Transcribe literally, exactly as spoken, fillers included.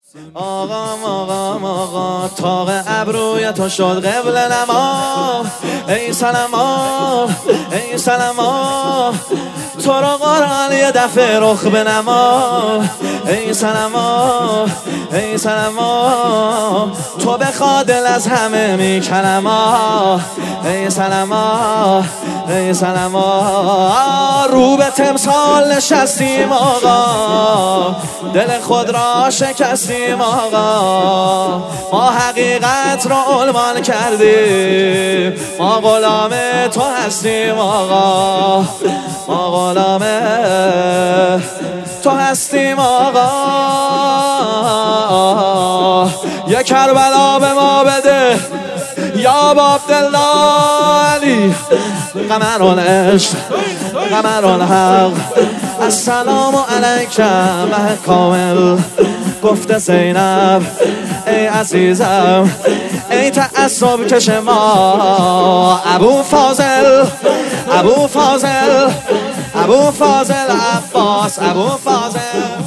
آقام آقام آقا تاق ابروی تو شد قبل نما. ای سلما ای سلما تو رو قرآن یه دفعه رخ بنما. ای سلما ای سلما تو بخوا دل از همه میکنما. ای سلما ای سلما رو به تمثال نشستیم آقا، دل خود را شکستیم آقا. ما حقیقت را عنوان کردیم، ما غلام تو هستیم آقا. ما غلام تو هستیم آقا. یک کربلا به ما بده یا باب دلالی. قمران عشق قمران حق السلام علیکم کامل. گفته زینب ای عزیزم ای تعصب کش ما. ابو فاضل ابو فاضل ابو فاضل عباس ابو فاضل